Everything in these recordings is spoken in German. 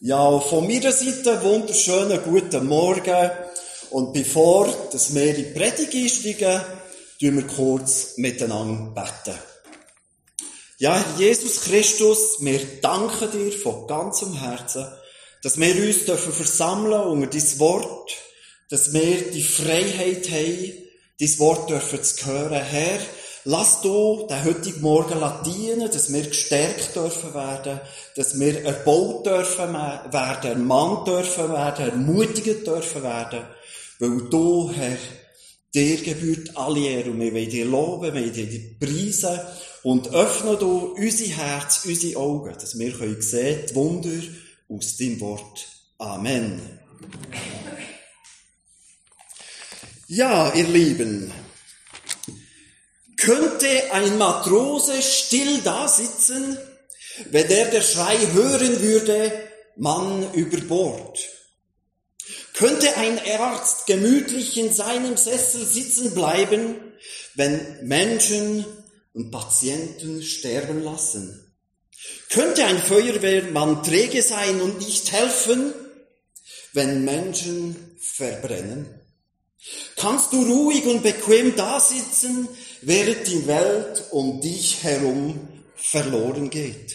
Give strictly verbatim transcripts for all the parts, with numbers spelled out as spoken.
Ja, von meiner Seite wunderschönen guten Morgen. Und bevor dass wir in die Predigt einsteigen, tun wir kurz miteinander beten. Ja, Herr Jesus Christus, wir danken dir von ganzem Herzen, dass wir uns dürfen versammeln unter dein Wort, dass wir die Freiheit haben, dein Wort dürfen zu hören. Herr, lass du den heutigen Morgen dienen, dass wir gestärkt dürfen werden, dass wir erbaut dürfen werden, ermahnt dürfen werden, ermutigt dürfen werden, weil du, Herr, dir gebührt alle Ehre und wir wollen dir loben, wir wollen dir preisen und öffne du unser Herz, unsere Augen, dass wir sehen können, die Wunder aus deinem Wort. Amen. Ja, ihr Lieben, könnte ein Matrose still da sitzen, wenn er der Schrei hören würde, Mann über Bord? Könnte ein Arzt gemütlich in seinem Sessel sitzen bleiben, wenn Menschen und Patienten sterben lassen? Könnte ein Feuerwehrmann träge sein und nicht helfen, wenn Menschen verbrennen? Kannst du ruhig und bequem da sitzen, während die Welt um dich herum verloren geht?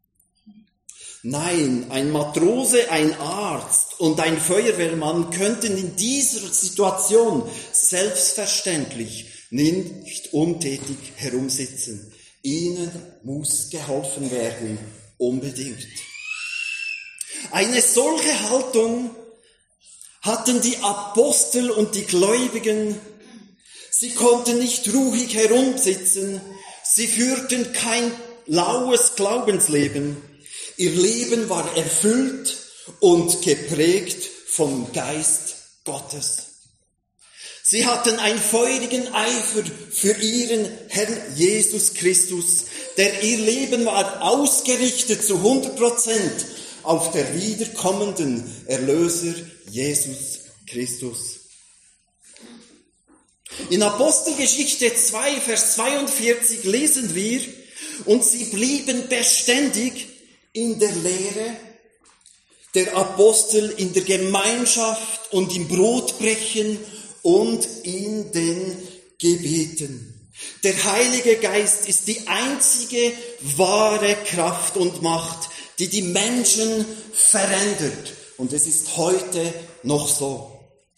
Nein, ein Matrose, ein Arzt und ein Feuerwehrmann könnten in dieser Situation selbstverständlich nicht untätig herumsitzen. Ihnen muss geholfen werden, unbedingt. Eine solche Haltung hatten die Apostel und die Gläubigen. Sie konnten nicht ruhig herumsitzen. Sie führten kein laues Glaubensleben. Ihr Leben war erfüllt und geprägt vom Geist Gottes. Sie hatten einen feurigen Eifer für ihren Herrn Jesus Christus, der ihr Leben war ausgerichtet zu hundert Prozent auf der wiederkommenden Erlöser Jesus Christus. In Apostelgeschichte zwei, Vers zweiundvierzig lesen wir, und sie blieben beständig in der Lehre der Apostel, in der Gemeinschaft und im Brotbrechen und in den Gebeten. Der Heilige Geist ist die einzige wahre Kraft und Macht, die die Menschen verändert. Und es ist heute noch so.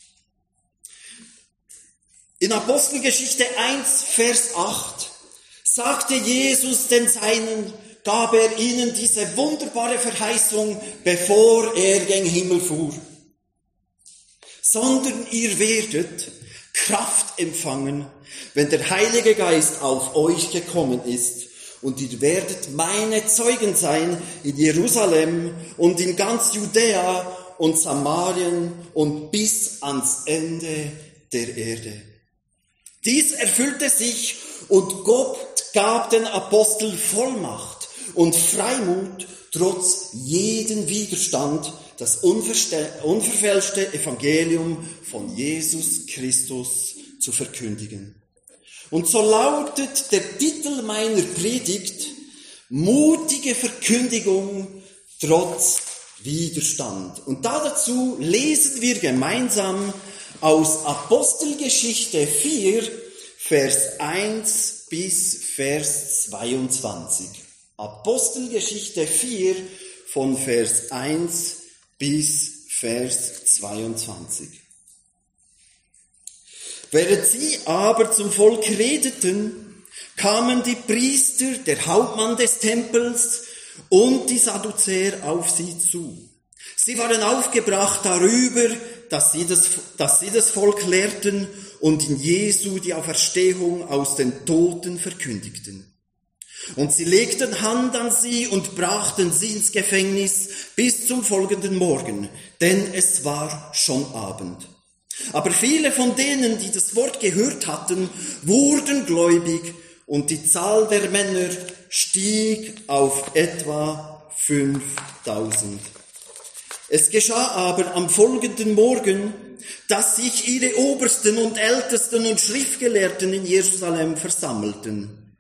In Apostelgeschichte eins, Vers acht sagte Jesus den Seinen, gab er ihnen diese wunderbare Verheißung, bevor er gen Himmel fuhr. Sondern ihr werdet Kraft empfangen, wenn der Heilige Geist auf euch gekommen ist. Und ihr werdet meine Zeugen sein in Jerusalem und in ganz Judäa und Samarien und bis ans Ende der Erde. Dies erfüllte sich und Gott gab den Aposteln Vollmacht und Freimut, trotz jeden Widerstand, das unverfälschte Evangelium von Jesus Christus zu verkündigen. Und so lautet der Titel meiner Predigt, mutige Verkündigung trotz Widerstand. Und dazu lesen wir gemeinsam aus Apostelgeschichte vier, Vers eins bis Vers zweiundzwanzig. Apostelgeschichte vier, von Vers eins bis Vers zweiundzwanzig. Während sie aber zum Volk redeten, kamen die Priester, der Hauptmann des Tempels und die Sadduzäer auf sie zu. Sie waren aufgebracht darüber, dass sie das, dass sie das Volk lehrten und in Jesu die Auferstehung aus den Toten verkündigten. Und sie legten Hand an sie und brachten sie ins Gefängnis bis zum folgenden Morgen, denn es war schon Abend. Aber viele von denen, die das Wort gehört hatten, wurden gläubig und die Zahl der Männer stieg auf etwa fünftausend. Es geschah aber am folgenden Morgen, dass sich ihre Obersten und Ältesten und Schriftgelehrten in Jerusalem versammelten.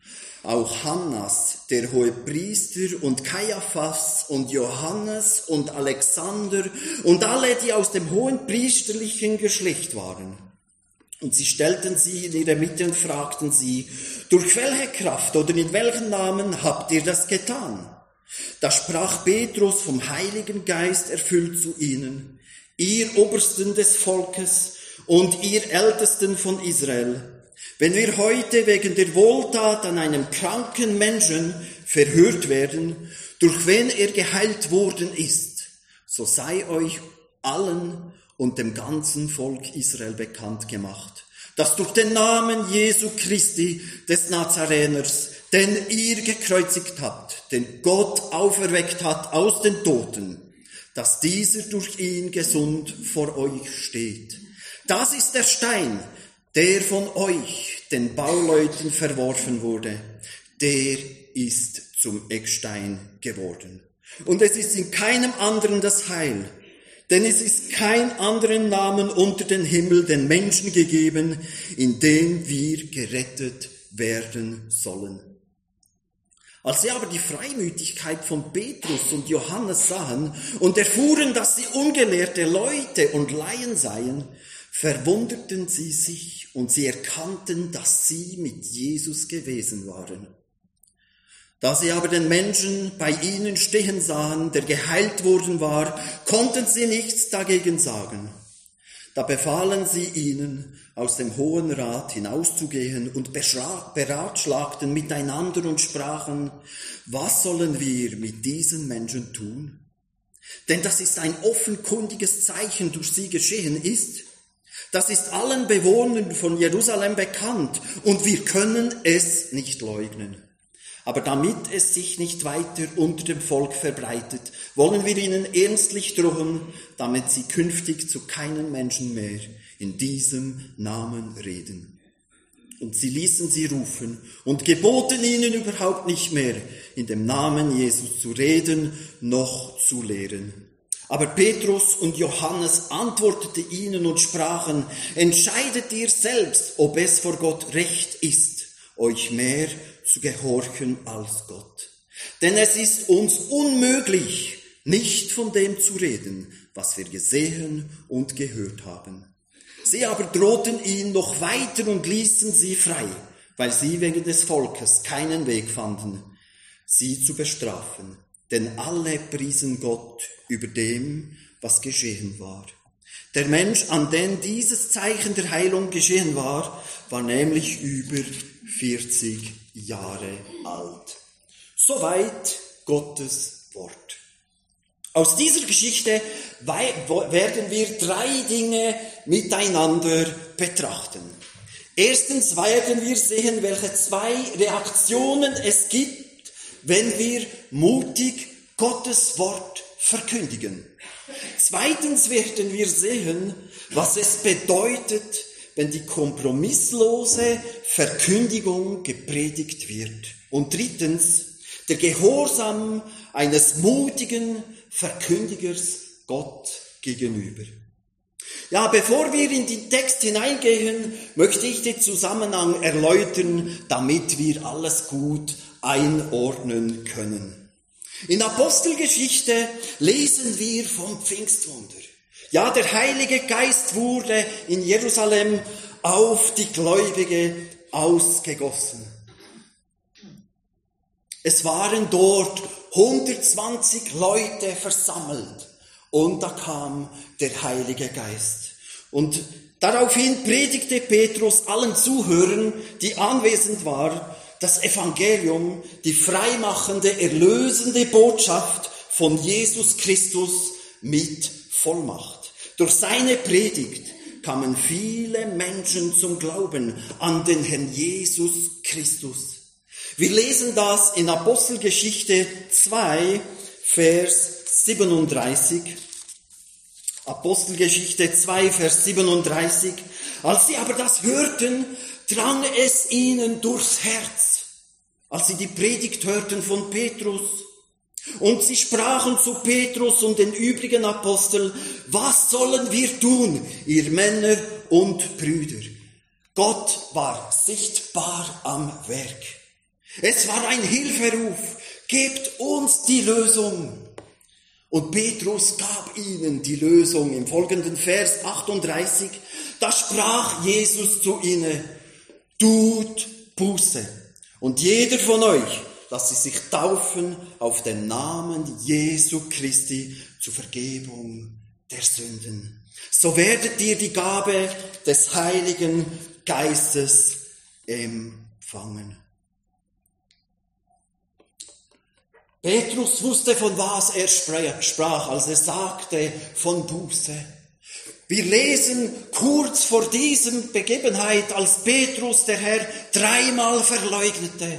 auch Hannas, der Hohepriester, und Kaiaphas und Johannes und Alexander und alle, die aus dem hohen priesterlichen Geschlecht waren. Und sie stellten sie in ihre Mitte und fragten sie, durch welche Kraft oder in welchem Namen habt ihr das getan? Da sprach Petrus vom Heiligen Geist erfüllt zu ihnen, ihr Obersten des Volkes und ihr Ältesten von Israel, wenn wir heute wegen der Wohltat an einem kranken Menschen verhört werden, durch wen er geheilt worden ist, so sei euch allen und dem ganzen Volk Israel bekannt gemacht, dass durch den Namen Jesu Christi des Nazareners, den ihr gekreuzigt habt, den Gott auferweckt hat aus den Toten, dass dieser durch ihn gesund vor euch steht. Das ist der Stein, der von euch, den Bauleuten, verworfen wurde, der ist zum Eckstein geworden. Und es ist in keinem anderen das Heil, denn es ist kein anderen Namen unter den Himmel den Menschen gegeben, in dem wir gerettet werden sollen. Als sie aber die Freimütigkeit von Petrus und Johannes sahen und erfuhren, dass sie ungelehrte Leute und Laien seien, verwunderten sie sich und sie erkannten, dass sie mit Jesus gewesen waren. Da sie aber den Menschen bei ihnen stehen sahen, der geheilt worden war, konnten sie nichts dagegen sagen. Da befahlen sie ihnen, aus dem Hohen Rat hinauszugehen und beratschlagten miteinander und sprachen, was sollen wir mit diesen Menschen tun? Denn das ist ein offenkundiges Zeichen durch sie geschehen ist. Das ist allen Bewohnern von Jerusalem bekannt und wir können es nicht leugnen. Aber damit es sich nicht weiter unter dem Volk verbreitet, wollen wir ihnen ernstlich drohen, damit sie künftig zu keinem Menschen mehr in diesem Namen reden. Und sie ließen sie rufen und geboten ihnen überhaupt nicht mehr, in dem Namen Jesus zu reden, noch zu lehren. Aber Petrus und Johannes antworteten ihnen und sprachen, entscheidet ihr selbst, ob es vor Gott recht ist, euch mehr zu gehorchen als Gott. Denn es ist uns unmöglich, nicht von dem zu reden, was wir gesehen und gehört haben. Sie aber drohten ihn noch weiter und ließen sie frei, weil sie wegen des Volkes keinen Weg fanden, sie zu bestrafen. Denn alle priesen Gott über dem, was geschehen war. Der Mensch, an den dieses Zeichen der Heilung geschehen war, war nämlich über vierzig Jahre alt. Soweit Gottes Wort. Aus dieser Geschichte werden wir drei Dinge miteinander betrachten. Erstens werden wir sehen, welche zwei Reaktionen es gibt, wenn wir mutig Gottes Wort verkündigen. Zweitens werden wir sehen, was es bedeutet, wenn die kompromisslose Verkündigung gepredigt wird. Und drittens, der Gehorsam eines mutigen Verkündigers Gott gegenüber. Ja, bevor wir in den Text hineingehen, möchte ich den Zusammenhang erläutern, damit wir alles gut einordnen können. In Apostelgeschichte lesen wir vom Pfingstwunder. Ja, der Heilige Geist wurde in Jerusalem auf die Gläubige ausgegossen. Es waren dort hundertzwanzig Leute versammelt und da kam der Heilige Geist. Und daraufhin predigte Petrus allen Zuhörern, die anwesend waren, das Evangelium, die freimachende, erlösende Botschaft von Jesus Christus mit Vollmacht. Durch seine Predigt kamen viele Menschen zum Glauben an den Herrn Jesus Christus. Wir lesen das in Apostelgeschichte zwei, Vers siebenunddreißig. Apostelgeschichte zwei, Vers siebenunddreißig. Als sie aber das hörten, drang es ihnen durchs Herz, als sie die Predigt hörten von Petrus. Und sie sprachen zu Petrus und den übrigen Aposteln, was sollen wir tun, ihr Männer und Brüder? Gott war sichtbar am Werk. Es war ein Hilferuf. Gebt uns die Lösung. Und Petrus gab ihnen die Lösung. Im folgenden Vers achtunddreißig, da sprach Jesus zu ihnen, tut Buße. Und jeder von euch, dass sie sich taufen auf den Namen Jesu Christi zur Vergebung der Sünden. So werdet ihr die Gabe des Heiligen Geistes empfangen. Petrus wusste, von was er sprach, als er sagte von Buße. Wir lesen kurz vor diesem Begebenheit, als Petrus der Herr dreimal verleugnete.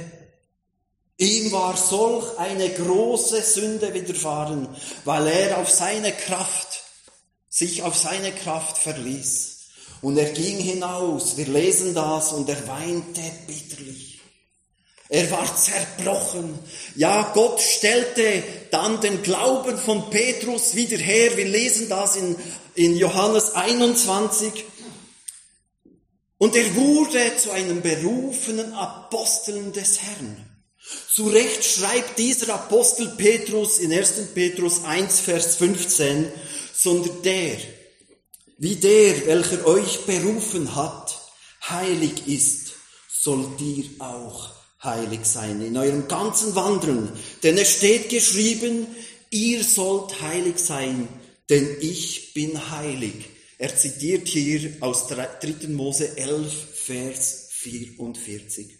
Ihm war solch eine große Sünde widerfahren, weil er auf seine Kraft, sich auf seine Kraft verließ. Und er ging hinaus, wir lesen das, und er weinte bitterlich. Er war zerbrochen. Ja, Gott stellte dann den Glauben von Petrus wieder her. Wir lesen das in, in Johannes einundzwanzig. Und er wurde zu einem berufenen Apostel des Herrn. Zu Recht schreibt dieser Apostel Petrus in erster Petrus eins, Vers fünfzehn, sondern der, wie der, welcher euch berufen hat, heilig ist, sollt ihr auch heilig sein in eurem ganzen Wandeln. Denn es steht geschrieben, ihr sollt heilig sein, denn ich bin heilig. Er zitiert hier aus dritter Mose elf, Vers vierundvierzig.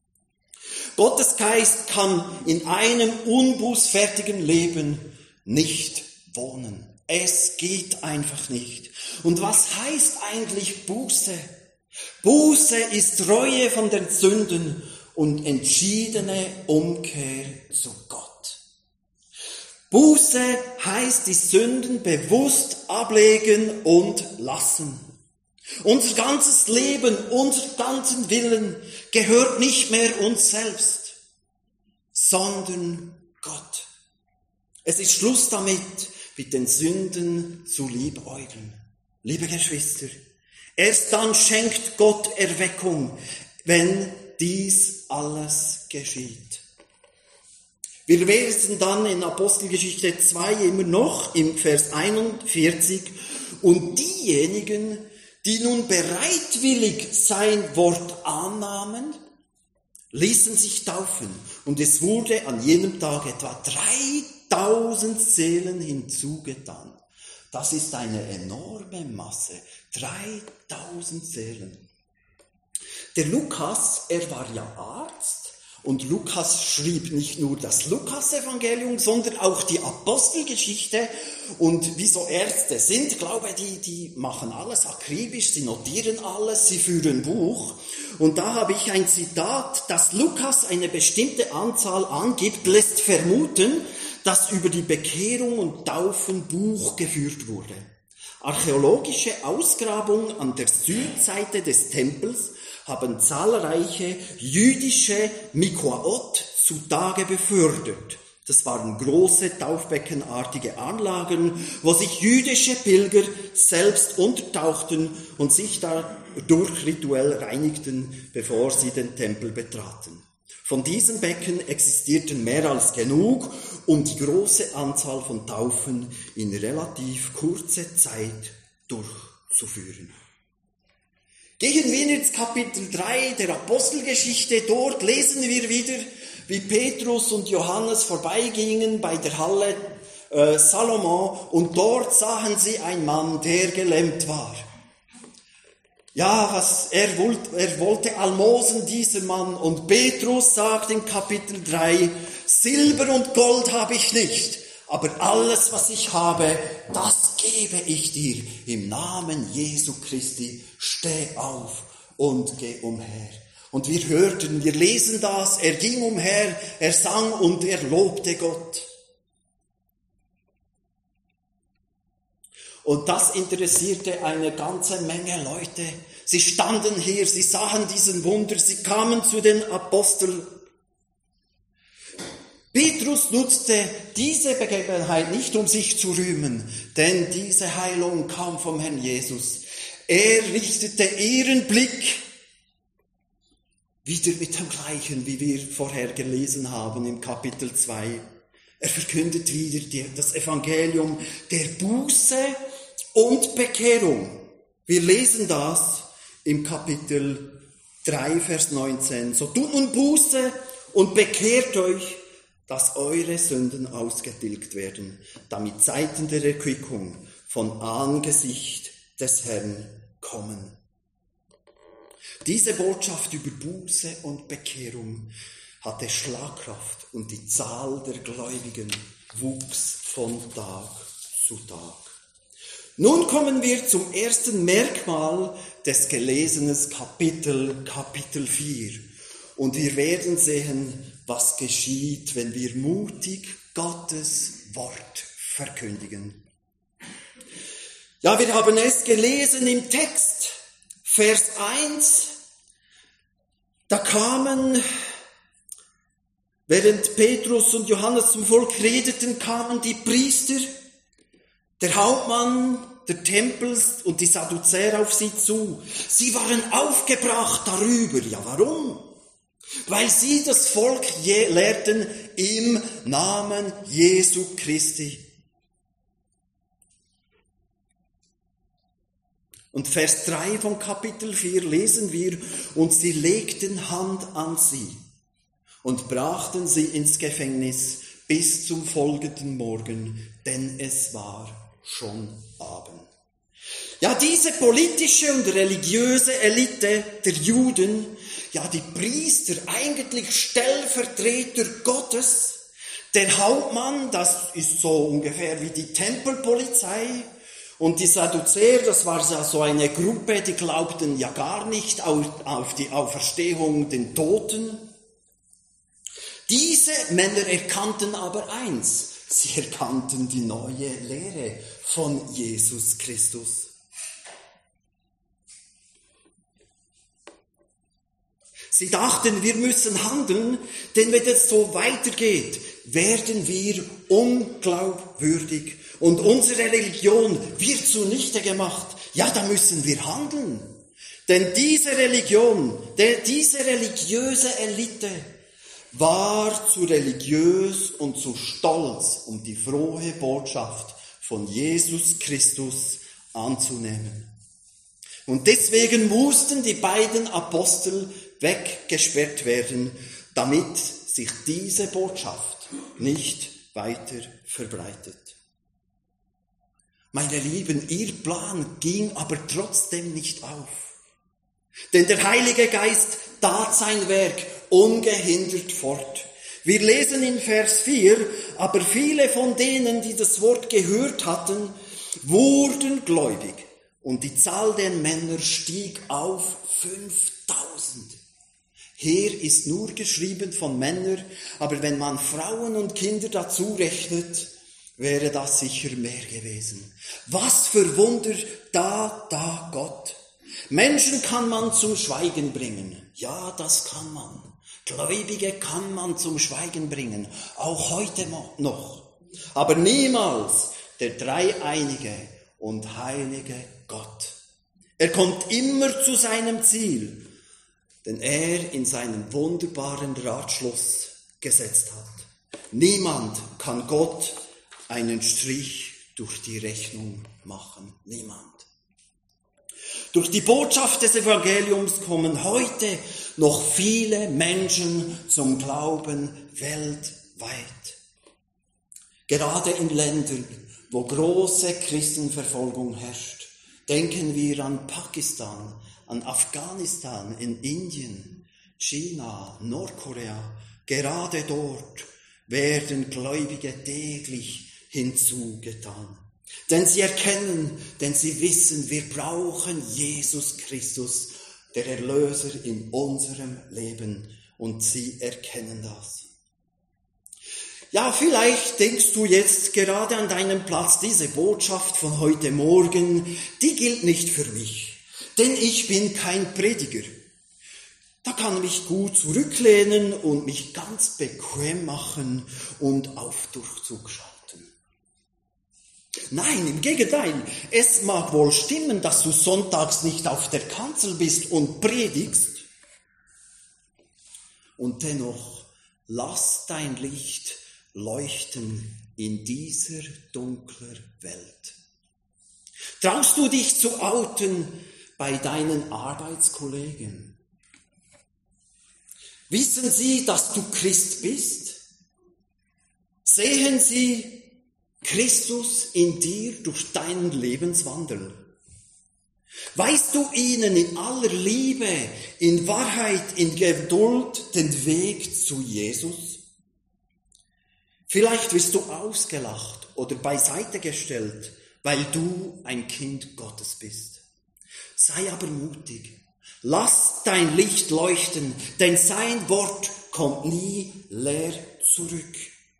Gottes Geist kann in einem unbußfertigen Leben nicht wohnen. Es geht einfach nicht. Und was heißt eigentlich Buße? Buße ist Reue von den Sünden und entschiedene Umkehr zu Gott. Buße heißt die Sünden bewusst ablegen und lassen. Unser ganzes Leben, unser ganzen Willen gehört nicht mehr uns selbst, sondern Gott. Es ist Schluss damit, mit den Sünden zu liebäugeln. Liebe Geschwister, erst dann schenkt Gott Erweckung, wenn dies alles geschieht. Wir lesen dann in Apostelgeschichte zwei immer noch im Vers einundvierzig, und diejenigen, die nun bereitwillig sein Wort annahmen, ließen sich taufen. Und es wurde an jenem Tag etwa dreitausend Seelen hinzugetan. Das ist eine enorme Masse. dreitausend Seelen. Der Lukas, er war ja Arzt, und Lukas schrieb nicht nur das Lukas-Evangelium, sondern auch die Apostelgeschichte. Und wie so Ärzte sind, glaube ich, die, die machen alles akribisch, sie notieren alles, sie führen Buch. Und da habe ich ein Zitat, dass Lukas eine bestimmte Anzahl angibt, lässt vermuten, dass über die Bekehrung und Taufen Buch geführt wurde. Archäologische Ausgrabungen an der Südseite des Tempels haben zahlreiche jüdische Mikwaot zutage befördert. Das waren große taufbeckenartige Anlagen, wo sich jüdische Pilger selbst untertauchten und sich dadurch rituell reinigten, bevor sie den Tempel betraten. Von diesen Becken existierten mehr als genug, um die große Anzahl von Taufen in relativ kurzer Zeit durchzuführen. Gehen wir ins Kapitel drei der Apostelgeschichte. Dort lesen wir wieder, wie Petrus und Johannes vorbeigingen bei der Halle äh, Salomon, und dort sahen sie einen Mann, der gelähmt war. Ja, was, er, wollt, er wollte almosen, dieser Mann, und Petrus sagt in Kapitel drei, Silber und Gold habe ich nicht, aber alles, was ich habe, das gebe ich dir. Im Namen Jesu Christi, steh auf und geh umher. Und wir hörten, wir lesen das, er ging umher, er sang und er lobte Gott. Und das interessierte eine ganze Menge Leute. Sie standen hier, sie sahen diesen Wunder, sie kamen zu den Aposteln. Petrus nutzte diese Begebenheit nicht, um sich zu rühmen, denn diese Heilung kam vom Herrn Jesus. Er richtete ihren Blick Wieder mit dem gleichen, wie wir vorher gelesen haben im Kapitel zwei. Er verkündet wieder die, das Evangelium der Buße und Bekehrung. Wir lesen das im Kapitel drei, Vers neunzehn. So tut nun Buße und bekehrt euch, dass eure Sünden ausgetilgt werden, damit Zeiten der Erquickung von Angesicht des Herrn kommen. Diese Botschaft über Buße und Bekehrung hatte Schlagkraft und die Zahl der Gläubigen wuchs von Tag zu Tag. Nun kommen wir zum ersten Merkmal des gelesenen Kapitel, Kapitel vier. Und wir werden sehen, was geschieht, wenn wir mutig Gottes Wort verkündigen. Ja, wir haben es gelesen im Text, Vers eins. Da kamen, während Petrus und Johannes zum Volk redeten, kamen die Priester, der Hauptmann der Tempels und die Sadduzäer auf sie zu. Sie waren aufgebracht darüber. Ja, warum? Weil sie das Volk lehrten im Namen Jesu Christi. Und Vers drei von Kapitel vier lesen wir, und sie legten Hand an sie und brachten sie ins Gefängnis bis zum folgenden Morgen, denn es war schon Abend. Ja, diese politische und religiöse Elite der Juden, ja, die Priester, eigentlich Stellvertreter Gottes, der Hauptmann, das ist so ungefähr wie die Tempelpolizei, und die Sadduzäer, das war ja so eine Gruppe, die glaubten ja gar nicht auf die Auferstehung den Toten. Diese Männer erkannten aber eins, sie erkannten die neue Lehre von Jesus Christus. Sie dachten, wir müssen handeln, denn wenn es so weitergeht, werden wir unglaubwürdig und unsere Religion wird zunichte gemacht. Ja, da müssen wir handeln. Denn diese Religion, diese religiöse Elite war zu religiös und zu stolz, um die frohe Botschaft von Jesus Christus anzunehmen. Und deswegen mussten die beiden Apostel weggesperrt werden, damit sich diese Botschaft nicht weiter verbreitet. Meine Lieben, ihr Plan ging aber trotzdem nicht auf. Denn der Heilige Geist tat sein Werk ungehindert fort. Wir lesen in Vers vier, aber viele von denen, die das Wort gehört hatten, wurden gläubig. Und die Zahl der Männer stieg auf fünftausend. Hier ist nur geschrieben von Männern, aber wenn man Frauen und Kinder dazu rechnet, wäre das sicher mehr gewesen. Was für Wunder da, da Gott. Menschen kann man zum Schweigen bringen. Ja, das kann man. Gläubige kann man zum Schweigen bringen. Auch heute noch. Aber niemals der dreieinige und heilige Gott. Er kommt immer zu seinem Ziel, den er in seinen wunderbaren Ratschluss gesetzt hat. Niemand kann Gott einen Strich durch die Rechnung machen. Niemand. Durch die Botschaft des Evangeliums kommen heute noch viele Menschen zum Glauben weltweit. Gerade in Ländern, wo große Christenverfolgung herrscht, denken wir an Pakistan, an Afghanistan, in Indien, China, Nordkorea. Gerade dort werden Gläubige täglich hinzugetan. Denn sie erkennen, denn sie wissen, wir brauchen Jesus Christus, der Erlöser in unserem Leben. Und sie erkennen das. Ja, vielleicht denkst du jetzt gerade an deinem Platz, diese Botschaft von heute Morgen, die gilt nicht für mich. Denn ich bin kein Prediger. Da kann ich gut zurücklehnen und mich ganz bequem machen und auf Durchzug schalten. Nein, im Gegenteil, es mag wohl stimmen, dass du sonntags nicht auf der Kanzel bist und predigst. Und dennoch, lass dein Licht leuchten in dieser dunklen Welt. Traust du dich zu outen bei deinen Arbeitskollegen? Wissen sie, dass du Christ bist? Sehen sie Christus in dir durch deinen Lebenswandel? Weist du ihnen in aller Liebe, in Wahrheit, in Geduld den Weg zu Jesus? Vielleicht wirst du ausgelacht oder beiseite gestellt, weil du ein Kind Gottes bist. Sei aber mutig. Lass dein Licht leuchten, denn sein Wort kommt nie leer zurück.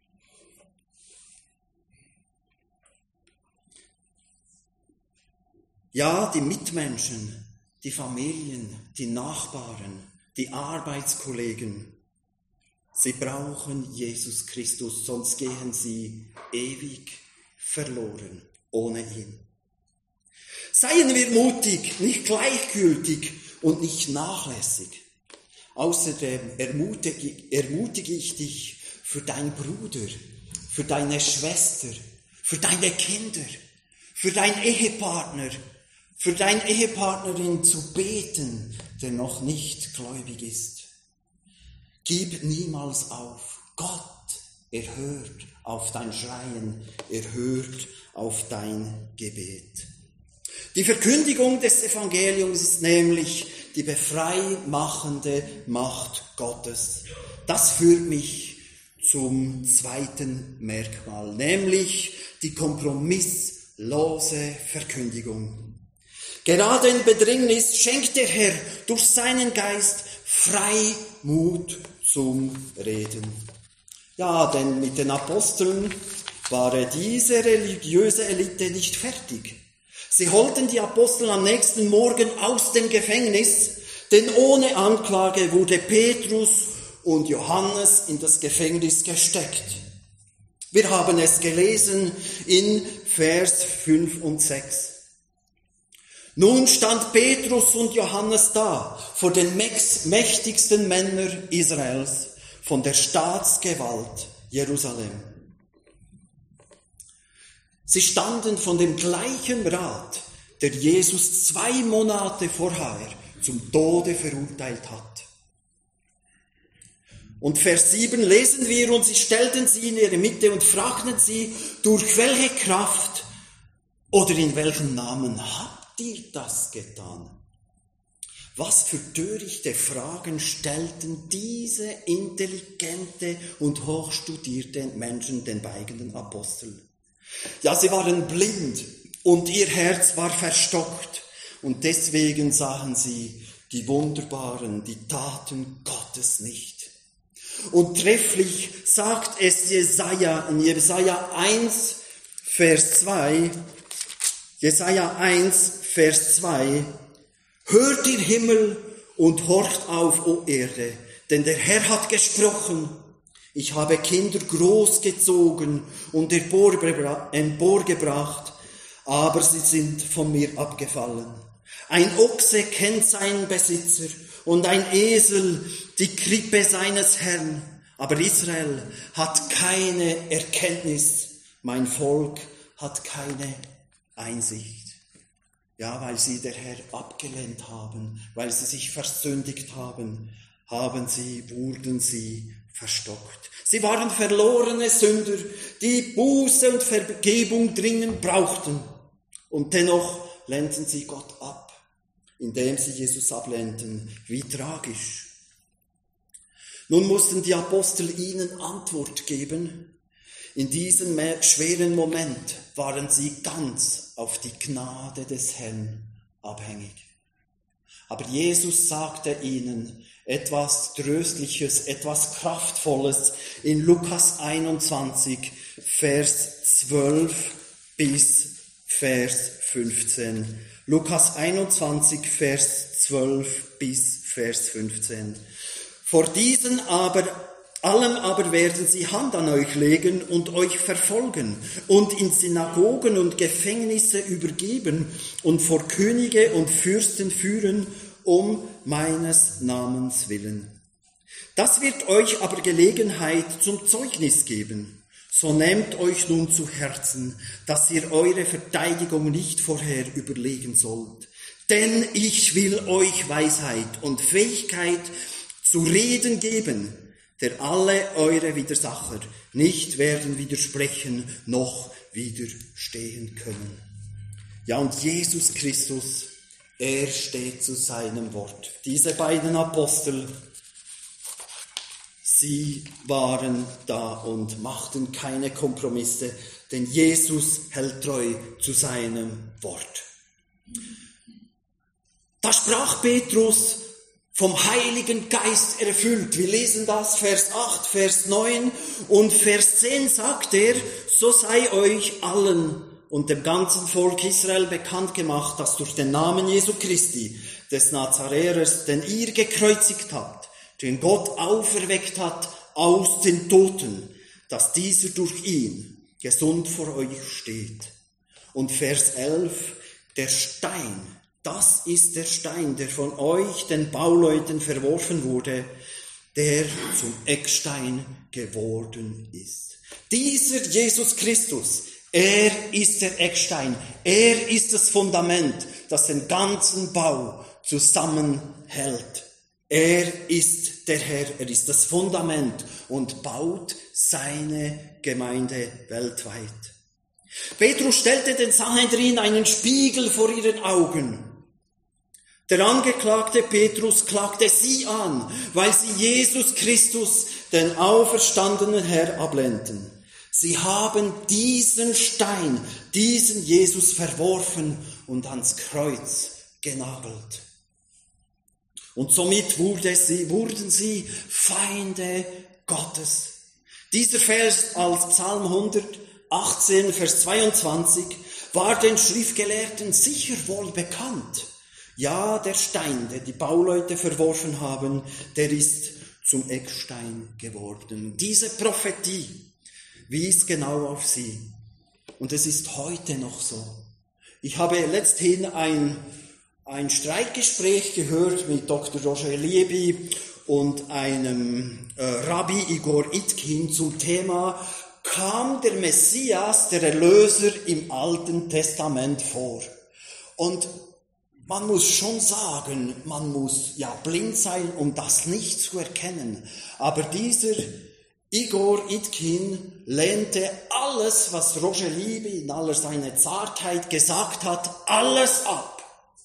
Ja, die Mitmenschen, die Familien, die Nachbarn, die Arbeitskollegen, sie brauchen Jesus Christus, sonst gehen sie ewig verloren ohne ihn. Seien wir mutig, nicht gleichgültig und nicht nachlässig. Außerdem ermutige, ermutige ich dich für deinen Bruder, für deine Schwester, für deine Kinder, für deinen Ehepartner, für deine Ehepartnerin zu beten, der noch nicht gläubig ist. Gib niemals auf. Gott erhört auf dein Schreien, erhört auf dein Gebet. Die Verkündigung des Evangeliums ist nämlich die befreimachende Macht Gottes. Das führt mich zum zweiten Merkmal, nämlich die kompromisslose Verkündigung. Gerade in Bedrängnis schenkt der Herr durch seinen Geist Freimut zum Reden. Ja, denn mit den Aposteln war diese religiöse Elite nicht fertig. Sie holten die Apostel am nächsten Morgen aus dem Gefängnis, denn ohne Anklage wurde Petrus und Johannes in das Gefängnis gesteckt. Wir haben es gelesen in Vers fünf und sechs. Nun stand Petrus und Johannes da, vor den mächtigsten Männern Israels, von der Staatsgewalt Jerusalem. Sie standen von dem gleichen Rat, der Jesus zwei Monate vorher zum Tode verurteilt hat. Und Vers sieben lesen wir, und sie stellten sie in ihre Mitte und fragten sie, durch welche Kraft oder in welchem Namen habt ihr das getan? Was für törichte Fragen stellten diese intelligente und hochstudierte Menschen den beiden Aposteln. Ja, sie waren blind und ihr Herz war verstockt und deswegen sahen sie die wunderbaren, die Taten Gottes nicht. Und trefflich sagt es Jesaja in Jesaja eins, Vers zwei, Jesaja eins, Vers zwei, hört ihr Himmel und horcht auf, o Erde, denn der Herr hat gesprochen. Ich habe Kinder großgezogen und emporgebracht, aber sie sind von mir abgefallen. Ein Ochse kennt seinen Besitzer und ein Esel die Krippe seines Herrn. Aber Israel hat keine Erkenntnis, mein Volk hat keine Einsicht. Ja, weil sie der Herr abgelehnt haben, weil sie sich versündigt haben, haben sie, wurden sie verstockt. Sie waren verlorene Sünder, die Buße und Vergebung dringend brauchten. Und dennoch lehnten sie Gott ab, indem sie Jesus ablehnten. Wie tragisch. Nun mussten die Apostel ihnen Antwort geben. In diesem schweren Moment waren sie ganz auf die Gnade des Herrn abhängig. Aber Jesus sagte ihnen etwas Tröstliches, etwas Kraftvolles in Lukas einundzwanzig, Vers zwölf bis Vers fünfzehn. Lukas einundzwanzig, Vers zwölf bis Vers fünfzehn. Vor diesen aber, allem aber werden sie Hand an euch legen und euch verfolgen und in Synagogen und Gefängnisse übergeben und vor Könige und Fürsten führen, um meines Namens willen. Das wird euch aber Gelegenheit zum Zeugnis geben. So nehmt euch nun zu Herzen, dass ihr eure Verteidigung nicht vorher überlegen sollt. Denn ich will euch Weisheit und Fähigkeit zu reden geben, der alle eure Widersacher nicht werden widersprechen noch widerstehen können. Ja, und Jesus Christus, er steht zu seinem Wort. Diese beiden Apostel, sie waren da und machten keine Kompromisse, denn Jesus hält treu zu seinem Wort. Da sprach Petrus, vom Heiligen Geist erfüllt. Wir lesen das, Vers acht, Vers neun und Vers zehn sagt er, so sei euch allen und dem ganzen Volk Israel bekannt gemacht, dass durch den Namen Jesu Christi, des Nazaräers, den ihr gekreuzigt habt, den Gott auferweckt hat aus den Toten, dass dieser durch ihn gesund vor euch steht. Und Vers elf, der Stein, das ist der Stein, der von euch, den Bauleuten, verworfen wurde, der zum Eckstein geworden ist. Dieser Jesus Christus, er ist der Eckstein, er ist das Fundament, das den ganzen Bau zusammenhält. Er ist der Herr, er ist das Fundament und baut seine Gemeinde weltweit. Petrus stellte den Sanhedrin einen Spiegel vor ihren Augen. Der Angeklagte Petrus klagte sie an, weil sie Jesus Christus, den auferstandenen Herr, ablehnten. Sie haben diesen Stein, diesen Jesus verworfen und ans Kreuz genagelt. Und somit wurde sie, wurden sie Feinde Gottes. Dieser Vers als Psalm hundertachtzehn, Vers zweiundzwanzig, war den Schriftgelehrten sicher wohl bekannt. Ja, der Stein, den die Bauleute verworfen haben, der ist zum Eckstein geworden. Diese Prophetie wies genau auf sie. Und es ist heute noch so. Ich habe letzthin ein, ein Streitgespräch gehört mit Doktor Roger Liebi und einem äh, Rabbi Igor Itkin zum Thema, kam der Messias, der Erlöser im Alten Testament vor? Und man muss schon sagen, man muss ja blind sein, um das nicht zu erkennen. Aber dieser Igor Itkin lehnte alles, was Roger Liebi in aller seiner Zartheit gesagt hat, alles ab.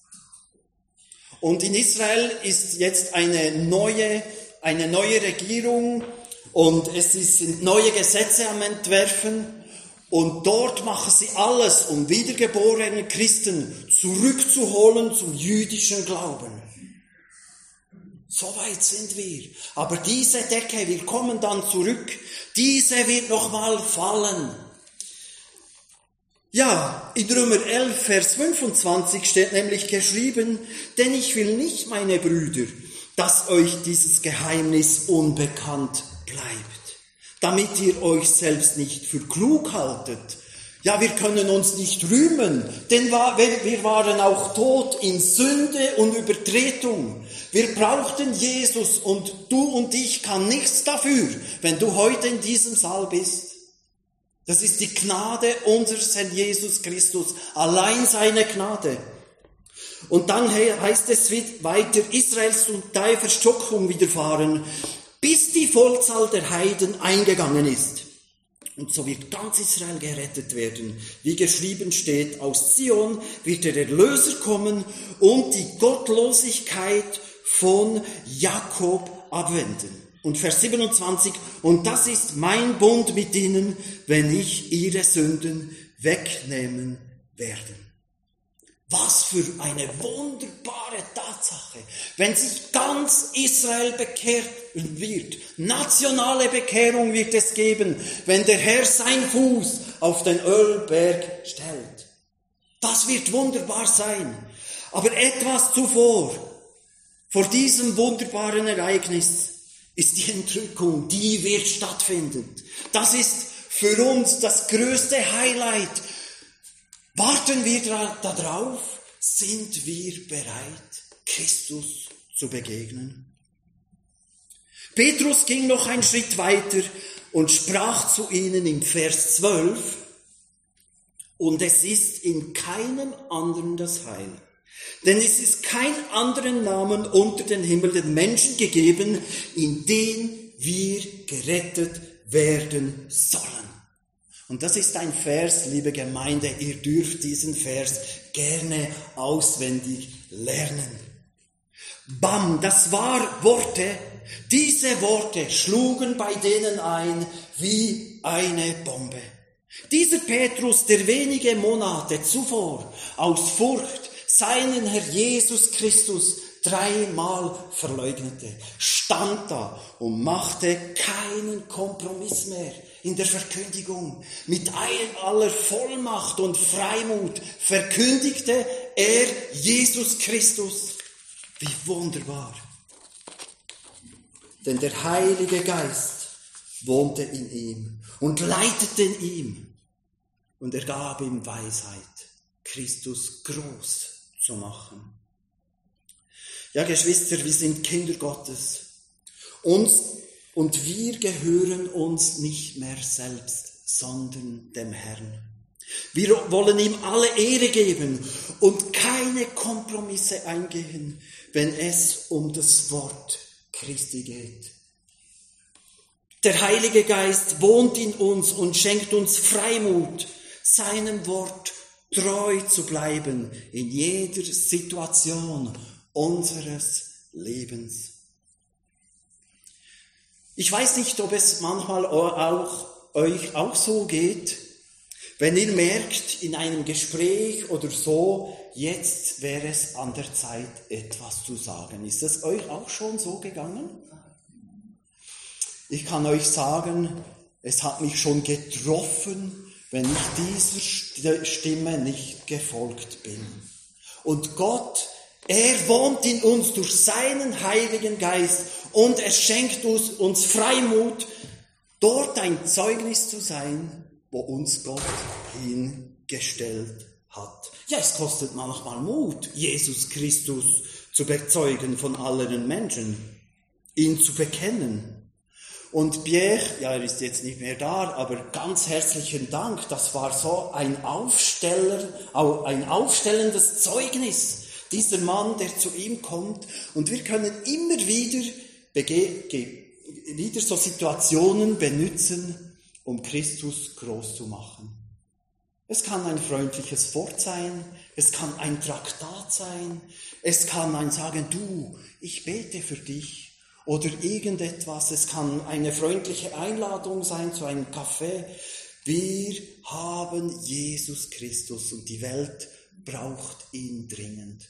Und in Israel ist jetzt eine neue, eine neue Regierung und es sind neue Gesetze am Entwerfen. Und dort machen sie alles, um wiedergeborene Christen zurückzuholen zum jüdischen Glauben. So weit sind wir. Aber diese Decke, wir kommen dann zurück, diese wird nochmal fallen. Ja, in Römer elf, Vers fünfundzwanzig steht nämlich geschrieben, denn ich will nicht, meine Brüder, dass euch dieses Geheimnis unbekannt bleibt, damit ihr euch selbst nicht für klug haltet. Ja, wir können uns nicht rühmen, denn wir waren auch tot in Sünde und Übertretung. Wir brauchten Jesus und du und ich kann nichts dafür, wenn du heute in diesem Saal bist. Das ist die Gnade unseres Herrn Jesus Christus, allein seine Gnade. Und dann heißt es weiter, Israels zum Teil Verstockung widerfahren, bis die Vollzahl der Heiden eingegangen ist. Und so wird ganz Israel gerettet werden. Wie geschrieben steht, aus Zion wird der Erlöser kommen und die Gottlosigkeit von Jakob abwenden. Und Vers siebenundzwanzig, und das ist mein Bund mit ihnen, wenn ich ihre Sünden wegnehmen werde. Was für eine wunderbare Tatsache, wenn sich ganz Israel bekehrt wird. Nationale Bekehrung wird es geben, wenn der Herr sein Fuß auf den Ölberg stellt. Das wird wunderbar sein. Aber etwas zuvor, vor diesem wunderbaren Ereignis, ist die Entrückung, die wird stattfinden. Das ist für uns das größte Highlight. Warten wir darauf? Sind wir bereit, Christus zu begegnen? Petrus ging noch einen Schritt weiter und sprach zu ihnen im Vers zwölf, und es ist in keinem anderen das Heil. Denn es ist kein anderen Namen unter den Himmel den Menschen gegeben, in den wir gerettet werden sollen. Und das ist ein Vers, liebe Gemeinde, ihr dürft diesen Vers gerne auswendig lernen. Bam, das war Worte. Diese Worte schlugen bei denen ein wie eine Bombe. Dieser Petrus, der wenige Monate zuvor aus Furcht seinen Herr Jesus Christus dreimal verleugnete, stand da und machte keinen Kompromiss mehr in der Verkündigung. Mit aller Vollmacht und Freimut verkündigte er Jesus Christus. Wie wunderbar! Denn der Heilige Geist wohnte in ihm und leitete ihm. Und er gab ihm Weisheit, Christus groß zu machen. Ja, Geschwister, wir sind Kinder Gottes. Uns und wir gehören uns nicht mehr selbst, sondern dem Herrn. Wir wollen ihm alle Ehre geben und keine Kompromisse eingehen, wenn es um das Wort Christi geht. Der Heilige Geist wohnt in uns und schenkt uns Freimut, seinem Wort treu zu bleiben in jeder Situation unseres Lebens. Ich weiß nicht, ob es manchmal auch, euch auch so geht, wenn ihr merkt in einem Gespräch oder so, jetzt wäre es an der Zeit, etwas zu sagen. Ist es euch auch schon so gegangen? Ich kann euch sagen, es hat mich schon getroffen, wenn ich dieser Stimme nicht gefolgt bin. Und Gott, er wohnt in uns durch seinen Heiligen Geist und er schenkt uns, uns Freimut, dort ein Zeugnis zu sein, wo uns Gott hingestellt hat. Ja, es kostet manchmal Mut, Jesus Christus zu bezeugen von allen Menschen, ihn zu bekennen. Und Pierre, ja, er ist jetzt nicht mehr da, aber ganz herzlichen Dank. Das war so ein Aufsteller, ein aufstellendes Zeugnis. Dieser Mann, der zu ihm kommt. Und wir können immer wieder, bege- wieder so Situationen benutzen, um Christus groß zu machen. Es kann ein freundliches Wort sein, es kann ein Traktat sein, es kann ein Sagen, du, ich bete für dich. Oder irgendetwas, es kann eine freundliche Einladung sein zu einem Kaffee. Wir haben Jesus Christus und die Welt braucht ihn dringend.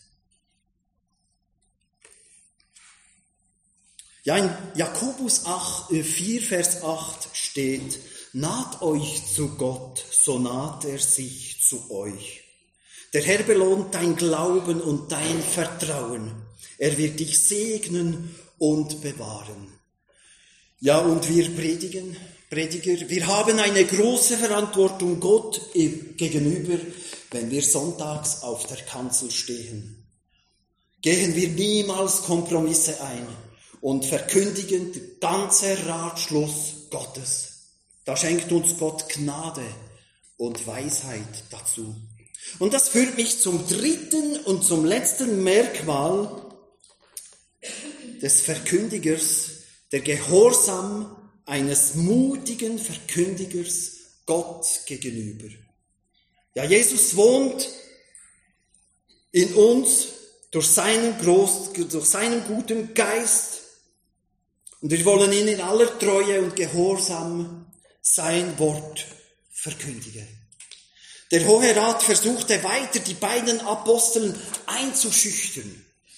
Ja, in Jakobus vier, Vers acht steht, naht euch zu Gott, so naht er sich zu euch. Der Herr belohnt dein Glauben und dein Vertrauen. Er wird dich segnen und bewahren. Ja, und wir predigen, Prediger, wir haben eine große Verantwortung Gott gegenüber, wenn wir sonntags auf der Kanzel stehen. Gehen wir niemals Kompromisse ein und verkündigen den ganzen Ratschluss Gottes. Da schenkt uns Gott Gnade und Weisheit dazu. Und das führt mich zum dritten und zum letzten Merkmal des Verkündigers, der Gehorsam eines mutigen Verkündigers Gott gegenüber. Ja, Jesus wohnt in uns durch seinen, Groß, durch seinen guten Geist und wir wollen ihn in aller Treue und Gehorsam sein Wort verkündigen. Der Hohe Rat versuchte weiter, die beiden Aposteln einzuschüchtern.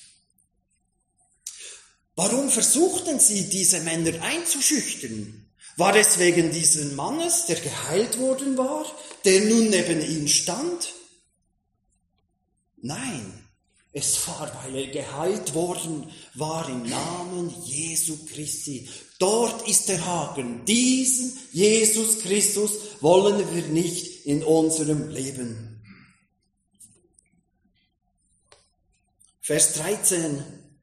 Warum versuchten sie, diese Männer einzuschüchtern? War es wegen dieses Mannes, der geheilt worden war, der nun neben ihnen stand? Nein, es war, weil er geheilt worden war im Namen Jesu Christi. Dort ist der Haken. Diesen Jesus Christus wollen wir nicht in unserem Leben. Vers dreizehn.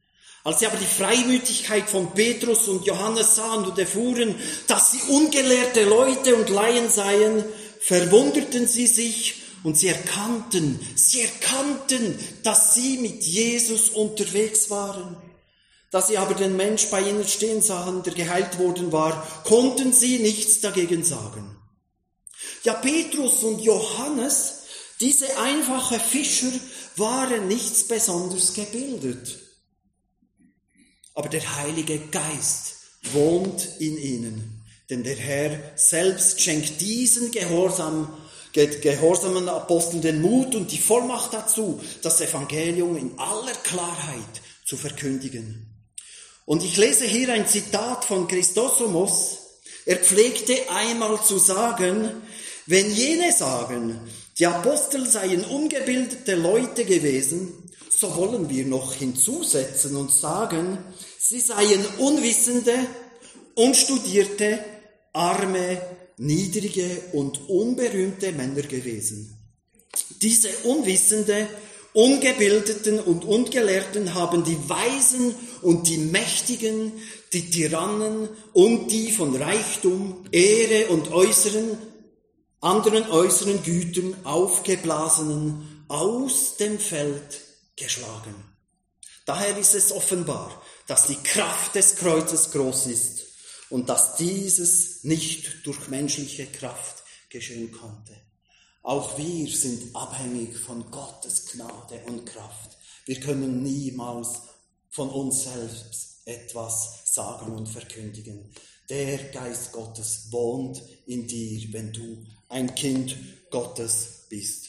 Als sie aber die Freimütigkeit von Petrus und Johannes sahen und erfuhren, dass sie ungelehrte Leute und Laien seien, verwunderten sie sich und sie erkannten, sie erkannten, dass sie mit Jesus unterwegs waren. Da sie aber den Mensch bei ihnen stehen sahen, der geheilt worden war, konnten sie nichts dagegen sagen. Ja, Petrus und Johannes, diese einfachen Fischer, waren nichts besonders gebildet. Aber der Heilige Geist wohnt in ihnen, denn der Herr selbst schenkt diesen Gehorsam, gehorsamen Aposteln den Mut und die Vollmacht dazu, das Evangelium in aller Klarheit zu verkündigen. Und ich lese hier ein Zitat von Chrysostomos. Er pflegte einmal zu sagen, wenn jene sagen, die Apostel seien ungebildete Leute gewesen, so wollen wir noch hinzusetzen und sagen, sie seien unwissende, unstudierte, arme, niedrige und unberühmte Männer gewesen. Diese Unwissende, Ungebildeten und Ungelehrten haben die Weisen und die Mächtigen, die Tyrannen und die von Reichtum, Ehre und äußeren, anderen äußeren Gütern aufgeblasenen aus dem Feld geschlagen. Daher ist es offenbar, dass die Kraft des Kreuzes groß ist und dass dieses nicht durch menschliche Kraft geschehen konnte. Auch wir sind abhängig von Gottes Gnade und Kraft. Wir können niemals von uns selbst etwas sagen und verkündigen. Der Geist Gottes wohnt in dir, wenn du ein Kind Gottes bist.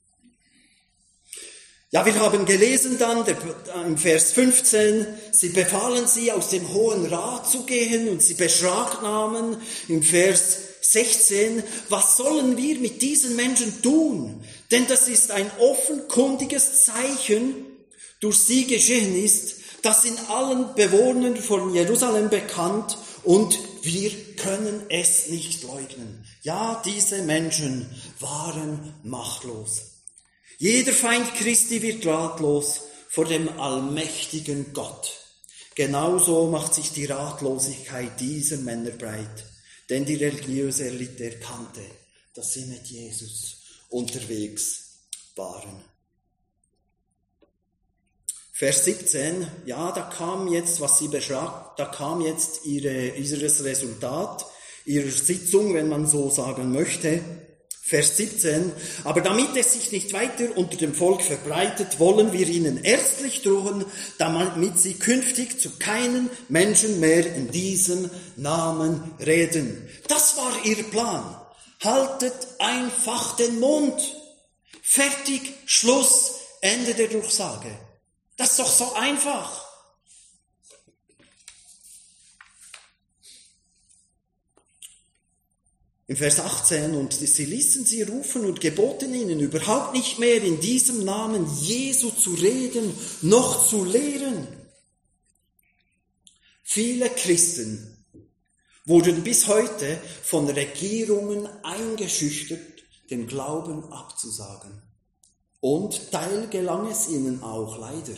Ja, wir haben gelesen dann der, im Vers fünfzehn, sie befahlen sie, aus dem Hohen Rat zu gehen und sie beschlagnahmen im Vers sechzehn, was sollen wir mit diesen Menschen tun? Denn das ist ein offenkundiges Zeichen, durch sie geschehen ist, das in allen Bewohnern von Jerusalem bekannt und wir können es nicht leugnen. Ja, diese Menschen waren machtlos. Jeder Feind Christi wird ratlos vor dem allmächtigen Gott. Genauso macht sich die Ratlosigkeit dieser Männer breit, denn die religiöse Elite erkannte, dass sie mit Jesus unterwegs waren. Vers siebzehn, ja, da kam jetzt, was sie beschreibt, da kam jetzt ihre, ihres Resultat, ihrer Sitzung, wenn man so sagen möchte. Vers siebzehn, aber damit es sich nicht weiter unter dem Volk verbreitet, wollen wir ihnen ärztlich drohen, damit sie künftig zu keinen Menschen mehr in diesem Namen reden. Das war ihr Plan. Haltet einfach den Mund. Fertig, Schluss, Ende der Durchsage. Das ist doch so einfach. Im Vers achtzehn, und sie ließen sie rufen und geboten ihnen, überhaupt nicht mehr in diesem Namen Jesu zu reden, noch zu lehren. Viele Christen wurden bis heute von Regierungen eingeschüchtert, den Glauben abzusagen. Und Teil gelang es ihnen auch, leider.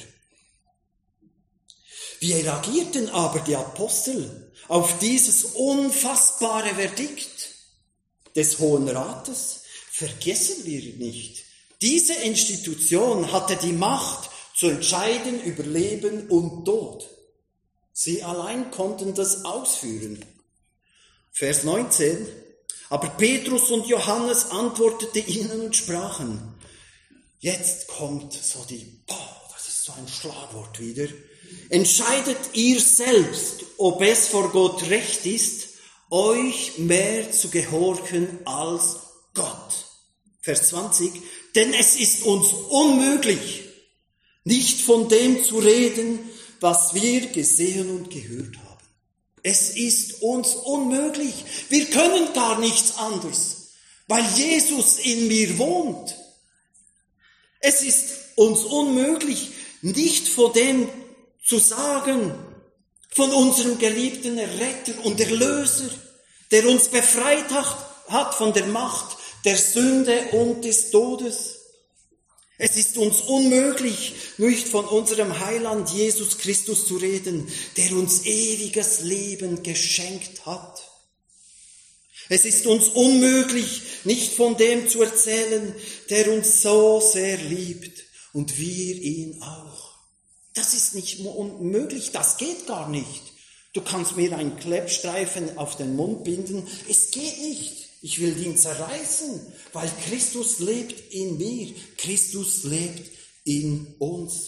Wie reagierten aber die Apostel auf dieses unfassbare Verdikt des Hohen Rates? Vergessen wir nicht, diese Institution hatte die Macht zu entscheiden über Leben und Tod. Sie allein konnten das ausführen. Vers neunzehn, aber Petrus und Johannes antworteten ihnen und sprachen, jetzt kommt so die, boah, das ist so ein Schlagwort wieder, entscheidet ihr selbst, ob es vor Gott recht ist, euch mehr zu gehorchen als Gott. Vers zwanzig, denn es ist uns unmöglich, nicht von dem zu reden, was wir gesehen und gehört haben. Es ist uns unmöglich. Wir können gar nichts anderes, weil Jesus in mir wohnt. Es ist uns unmöglich, nicht von dem zu sagen, von unserem geliebten Retter und Erlöser, der uns befreit hat von der Macht der Sünde und des Todes. Es ist uns unmöglich, nicht von unserem Heiland Jesus Christus zu reden, der uns ewiges Leben geschenkt hat. Es ist uns unmöglich, nicht von dem zu erzählen, der uns so sehr liebt und wir ihn auch. Das ist nicht unmöglich, das geht gar nicht. Du kannst mir einen Klebstreifen auf den Mund binden, es geht nicht. Ich will ihn zerreißen, weil Christus lebt in mir, Christus lebt in uns.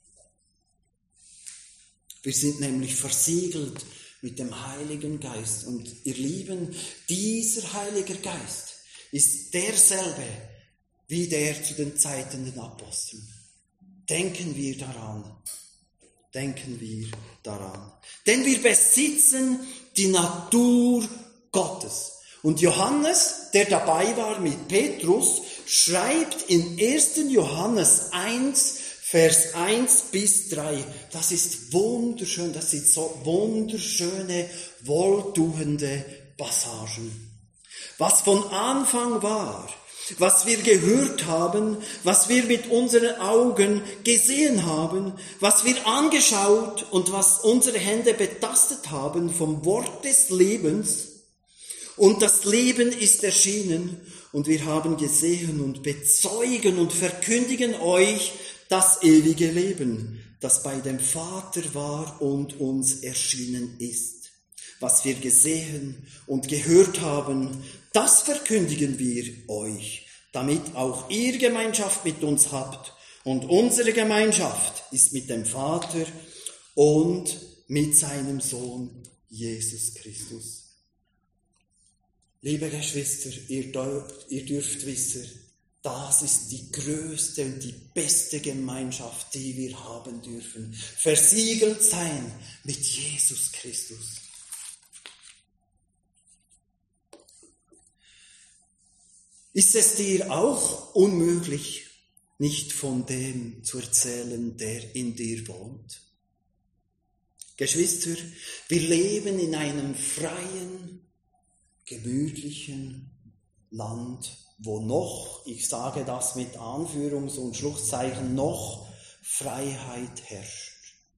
Wir sind nämlich versiegelt mit dem Heiligen Geist. Und ihr Lieben, dieser Heilige Geist ist derselbe wie der zu den Zeiten der Aposteln. Denken wir daran. Denken wir daran. Denn wir besitzen die Natur Gottes. Und Johannes, der dabei war mit Petrus, schreibt in ersten Johannes eins, Vers eins bis drei. Das ist wunderschön, das sind so wunderschöne, wohltuende Passagen. Was von Anfang war, was wir gehört haben, was wir mit unseren Augen gesehen haben, was wir angeschaut und was unsere Hände betastet haben vom Wort des Lebens. Und das Leben ist erschienen und wir haben gesehen und bezeugen und verkündigen euch das ewige Leben, das bei dem Vater war und uns erschienen ist. Was wir gesehen und gehört haben, das verkündigen wir euch, damit auch ihr Gemeinschaft mit uns habt. Und unsere Gemeinschaft ist mit dem Vater und mit seinem Sohn Jesus Christus. Liebe Geschwister, ihr dürft, ihr dürft wissen, das ist die größte und die beste Gemeinschaft, die wir haben dürfen. Versiegelt sein mit Jesus Christus. Ist es dir auch unmöglich, nicht von dem zu erzählen, der in dir wohnt? Geschwister, wir leben in einem freien, gemütlichen Land, wo noch, ich sage das mit Anführungs- und Schlusszeichen, noch Freiheit herrscht.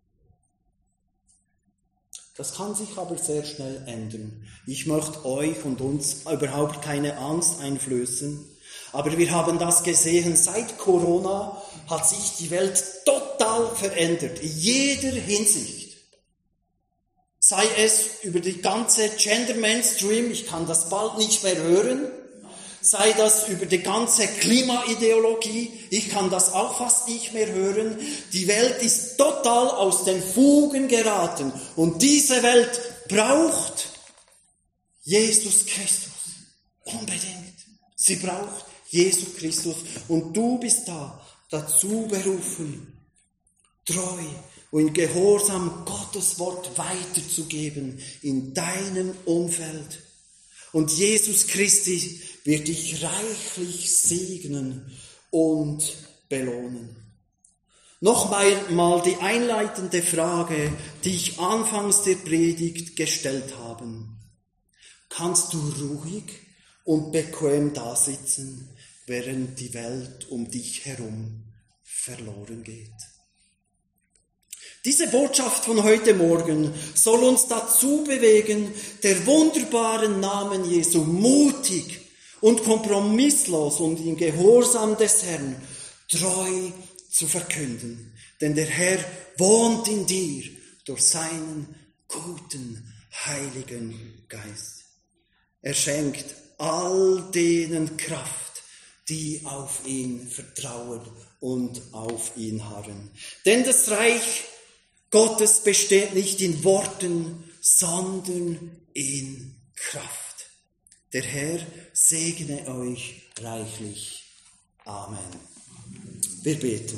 Das kann sich aber sehr schnell ändern. Ich möchte euch und uns überhaupt keine Angst einflößen, aber wir haben das gesehen, seit Corona hat sich die Welt total verändert, in jeder Hinsicht. Sei es über die ganze Gender Mainstream, ich kann das bald nicht mehr hören, sei das über die ganze Klimaideologie, ich kann das auch fast nicht mehr hören. Die Welt ist total aus den Fugen geraten und diese Welt braucht Jesus Christus. Unbedingt. Sie braucht Jesus Christus und du bist da dazu berufen, treu und Gehorsam Gottes Wort weiterzugeben in deinem Umfeld. Und Jesus Christi wird dich reichlich segnen und belohnen. Nochmal mal die einleitende Frage, die ich anfangs der Predigt gestellt habe. Kannst du ruhig und bequem dasitzen, während die Welt um dich herum verloren geht? Diese Botschaft von heute Morgen soll uns dazu bewegen, der wunderbaren Namen Jesu mutig und kompromisslos und im Gehorsam des Herrn treu zu verkünden. Denn der Herr wohnt in dir durch seinen guten, heiligen Geist. Er schenkt all denen Kraft, die auf ihn vertrauen und auf ihn harren. Denn das Reich Gottes besteht nicht in Worten, sondern in Kraft. Der Herr segne euch reichlich. Amen. Wir beten.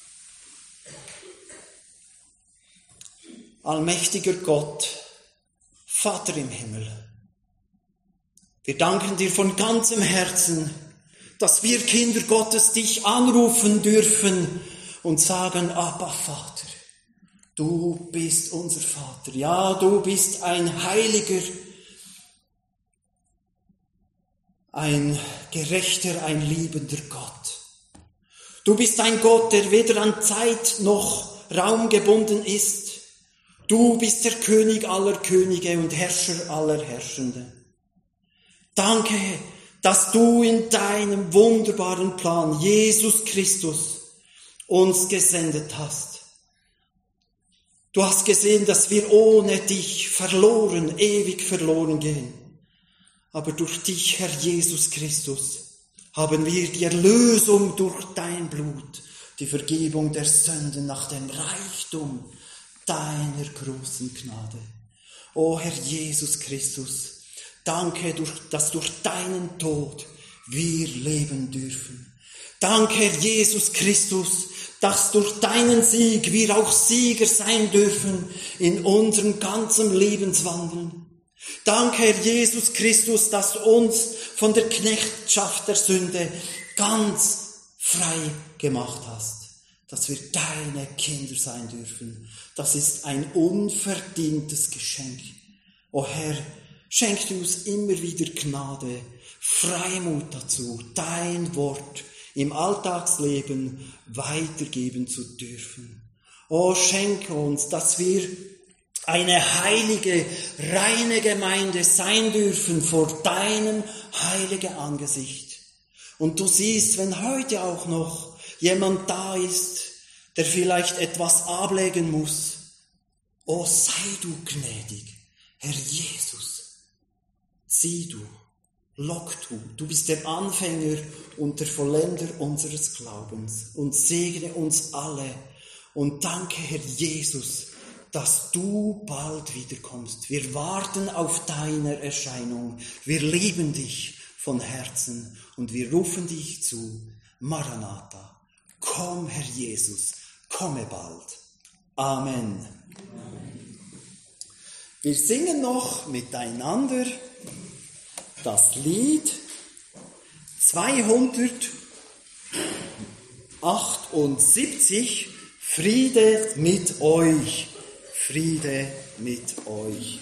Allmächtiger Gott, Vater im Himmel, wir danken dir von ganzem Herzen, dass wir Kinder Gottes dich anrufen dürfen und sagen, Abba Vater. Du bist unser Vater. Ja, du bist ein Heiliger, ein Gerechter, ein liebender Gott. Du bist ein Gott, der weder an Zeit noch Raum gebunden ist. Du bist der König aller Könige und Herrscher aller Herrschenden. Danke, dass du in deinem wunderbaren Plan Jesus Christus uns gesendet hast. Du hast gesehen, dass wir ohne dich verloren, ewig verloren gehen. Aber durch dich, Herr Jesus Christus, haben wir die Erlösung durch dein Blut, die Vergebung der Sünden nach dem Reichtum deiner großen Gnade. O Herr Jesus Christus, danke, dass durch deinen Tod wir leben dürfen. Danke, Herr Jesus Christus, dass durch deinen Sieg wir auch Sieger sein dürfen in unserem ganzen Lebenswandel. Danke, Herr Jesus Christus, dass du uns von der Knechtschaft der Sünde ganz frei gemacht hast, dass wir deine Kinder sein dürfen. Das ist ein unverdientes Geschenk. O Herr, schenk du uns immer wieder Gnade, Freimut dazu, dein Wort im Alltagsleben weitergeben zu dürfen. O schenke uns, dass wir eine heilige, reine Gemeinde sein dürfen vor deinem heiligen Angesicht. Und du siehst, wenn heute auch noch jemand da ist, der vielleicht etwas ablegen muss, o sei du gnädig, Herr Jesus, sieh du, lock du, du bist der Anfänger und der Vollender unseres Glaubens und segne uns alle und danke, Herr Jesus, dass du bald wiederkommst. Wir warten auf deine Erscheinung. Wir lieben dich von Herzen und wir rufen dich zu. Maranatha, komm, Herr Jesus, komme bald. Amen. Wir singen noch miteinander das Lied zweihundertachtundsiebzig, Friede mit euch. Friede mit euch.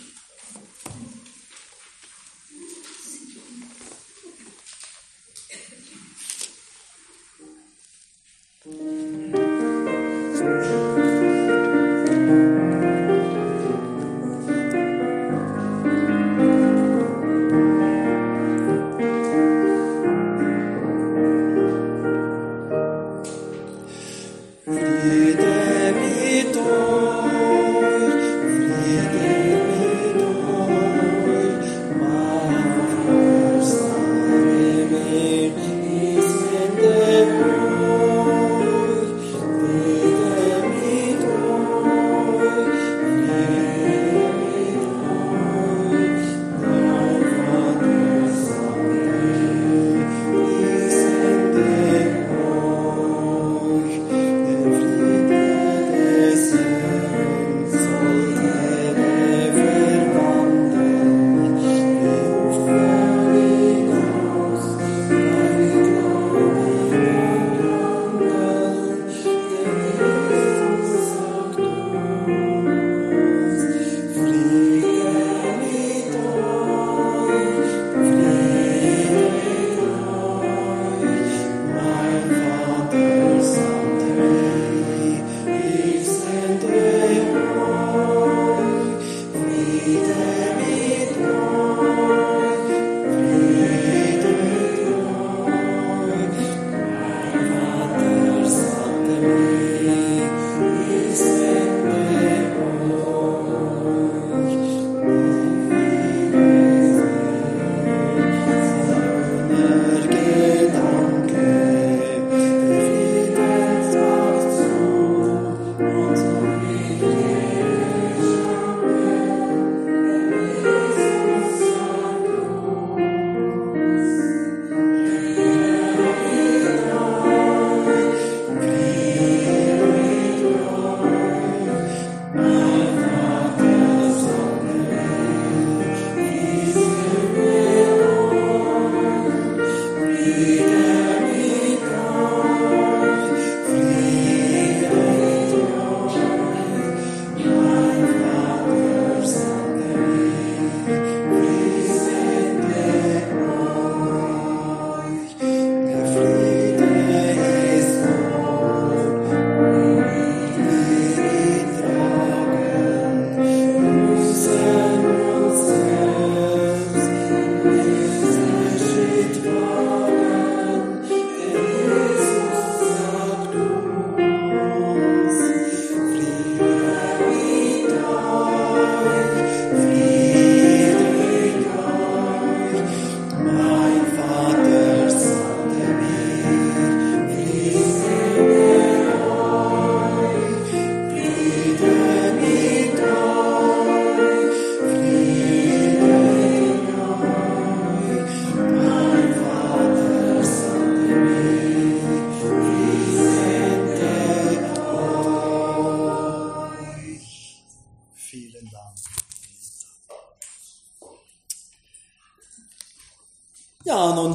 Friede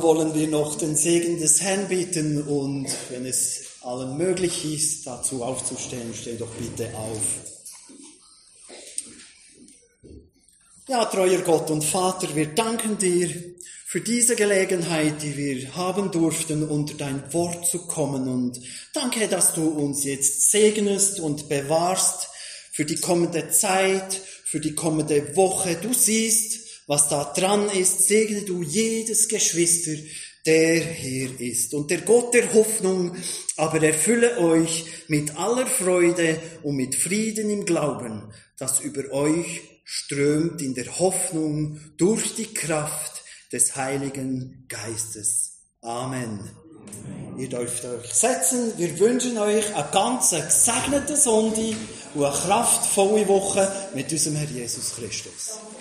wollen wir noch den Segen des Herrn bitten und wenn es allen möglich ist, dazu aufzustehen, steh doch bitte auf. Ja, treuer Gott und Vater, wir danken dir für diese Gelegenheit, die wir haben durften, unter dein Wort zu kommen. Und danke, dass du uns jetzt segnest und bewahrst für die kommende Zeit, für die kommende Woche. Du siehst, was da dran ist. Segne du jedes Geschwister, der hier ist. Und der Gott der Hoffnung aber erfülle euch mit aller Freude und mit Frieden im Glauben, das über euch strömt in der Hoffnung durch die Kraft des Heiligen Geistes. Amen. Amen. Ihr dürft euch setzen. Wir wünschen euch eine ganz gesegnete Sonntag und eine kraftvolle Woche mit unserem Herrn Jesus Christus.